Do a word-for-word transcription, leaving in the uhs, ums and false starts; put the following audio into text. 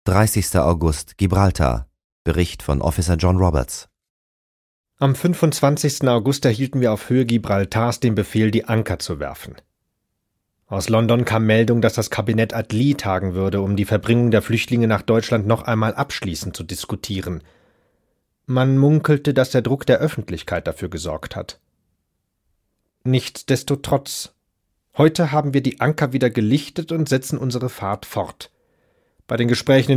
dreißigster August, Gibraltar. Bericht von Officer John Roberts. Am fünfundzwanzigsten August erhielten wir auf Höhe Gibraltars den Befehl, die Anker zu werfen. Aus London kam Meldung, dass das Kabinett Attlee tagen würde, um die Verbringung der Flüchtlinge nach Deutschland noch einmal abschließend zu diskutieren. Man munkelte, dass der Druck der Öffentlichkeit dafür gesorgt hat. Nichtsdestotrotz, heute haben wir die Anker wieder gelichtet und setzen unsere Fahrt fort. Bei den Gesprächen